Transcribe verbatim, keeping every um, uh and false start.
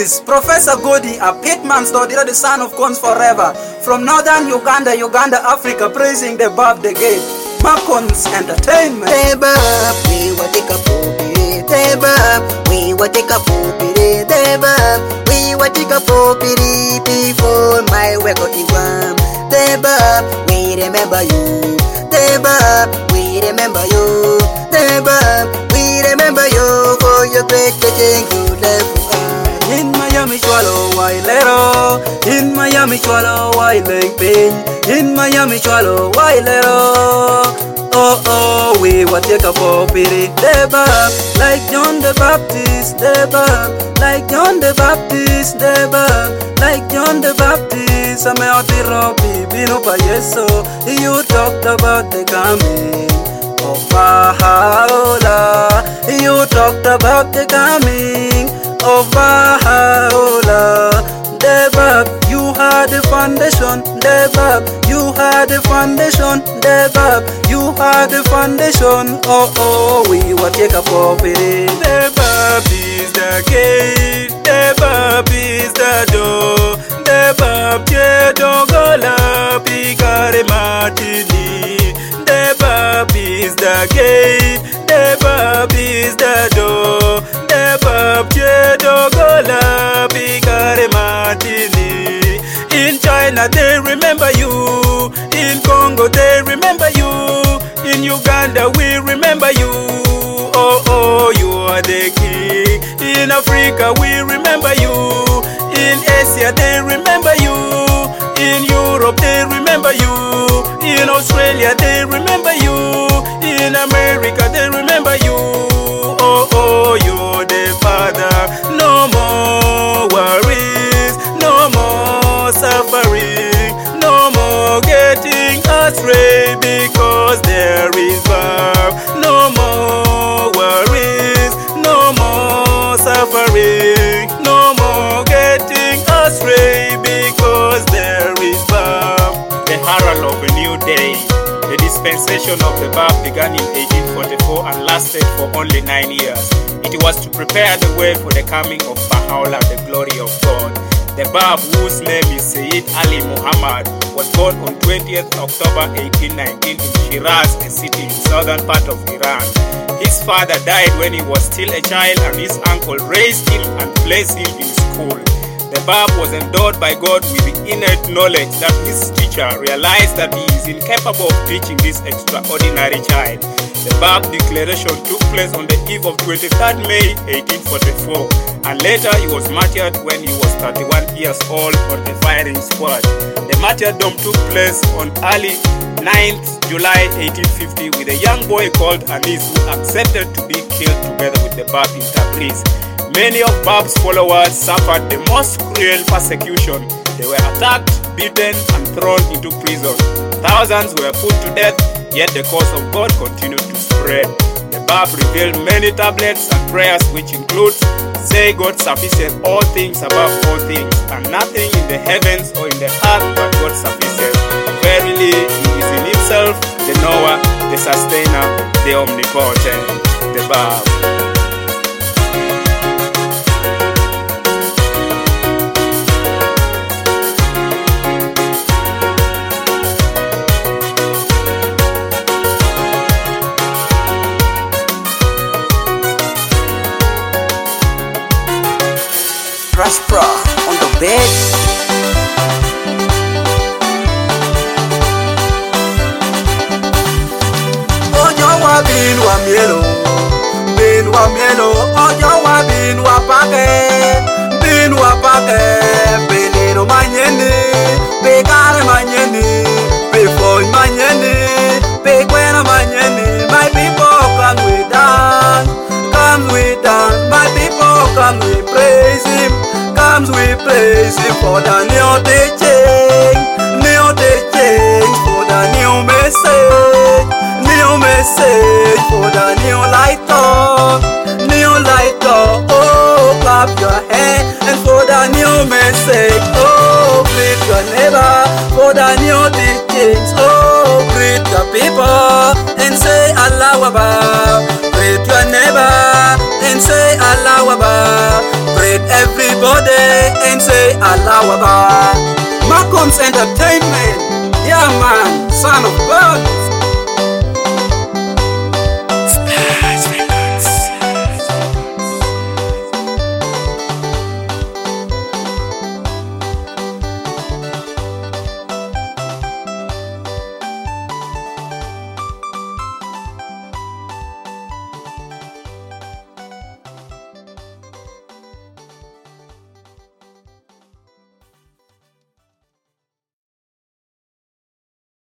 is Professor Godi, a pitman studier, the son of Cons Forever, from northern Uganda, Uganda, Africa, praising the Bab the Gate. Macons Entertainment. The Bab, we will take a popiri. The Bab, we will take a popiri. The Bab, we will take a popiri before my work of Iwam. The Bab, we remember you. The Bab, we remember you. The Bab, we remember you for your great teaching you left for us. In Miami, swallow Wailero. In Miami, swallow Wailing Pain. In Miami, swallow Wailero. Oh, oh, we will take a popiri. The Bab, like John the Baptist. The Bab, like John the Baptist. The Bab, like John the Baptist. I'm out the Robbie, Bino Payeso. You talked about the coming of Baha'u'llah. You talked about the coming of Baha'u'llah. The Bab, you had the foundation. The Bab, you had the foundation. The Bab, you had the foundation. Oh, oh, we will take a popiri. The Bab is the gate. The Bab is the door. The Bab Chedogola Picare Martini. The Bab is the gate. The Bab is the door. The Bab Chedogola Picare Martini. In China they remember you. In Congo they remember you. In Uganda we remember you. Oh, oh, you are the king. In Africa we remember you. In Asia they remember you. In Europe they remember you. In Australia they remember you. In America they remember you. Oh, oh, you're the Father. No more worries, no more suffering, no more getting astray, because there is love. No more worries, no more suffering, no more getting astray, because there is love. The herald of a new day. The dispensation of the Bab began in eighteen forty-four and lasted for only nine years. It was to prepare the way for the coming of Baha'u'llah, the glory of God. The Bab, whose name is Sayyid Ali Muhammad, was born on twentieth October eighteen nineteen in Shiraz, a city in the southern part of Iran. His father died when he was still a child, and his uncle raised him and placed him in school. The Bab was endowed by God with the innate knowledge that his teacher realized that he is incapable of teaching this extraordinary child. The Bab declaration took place on the eve of twenty-third May eighteen forty-four, and later he was martyred when he was thirty-one years old on the firing squad. The martyrdom took place on early ninth July eighteen fifty with a young boy called Anis, who accepted to be killed together with the Bab in Tabriz. Many of Bab's followers suffered the most cruel persecution. They were attacked, beaten, and thrown into prison. Thousands were put to death, yet the cause of God continued to spread. The Bab revealed many tablets and prayers, which include, say God suffices all things above all things, and nothing in the heavens or in the earth but God suffices. Verily, He is in Himself the knower, the sustainer, the omnipotent. The Bab. Raspra on the bed. Ojo wa bin wa mielo, bin wa mielo. Ojo wa bin wa pake, bin wa pake. Benino manyeni, be kare manyeni, be foy manyeni, be kwena manyeni. My people come we dance, come we dance. My people come we praise Him. Comes we praise Him for the new teaching, new teaching, for the new message, new message, for the new light up, new light up. Oh, clap your hands and for the new message. Oh, greet your neighbor for the new teachings. Oh, greet the people and say Allahu Akbar. Greet your neighbor and say Allahu Akbar. Greet everybody can say Allah Akbar. Makon's Entertainment, yeah man, son of God.